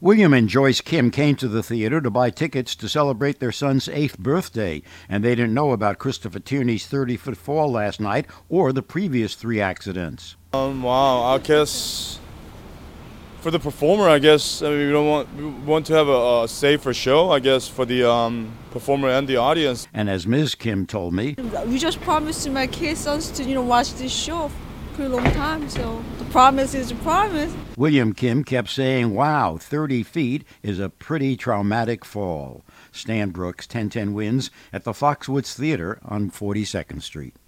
William and Joyce Kim came to the theater to buy tickets to celebrate their son's 8th birthday, and they didn't know about Christopher Tierney's 30-foot fall last night or the previous 3 accidents. Wow, I guess for the performer, I mean, we want to have a safer show, I guess, for the performer and the audience. And as Ms. Kim told me, we just promised my kids to watch this show for a long time, so the promise is a promise. William Kim kept saying, wow, 30 feet is a pretty traumatic fall. Stan Brooks, 1010 Wins, at the Foxwoods Theater on 42nd Street.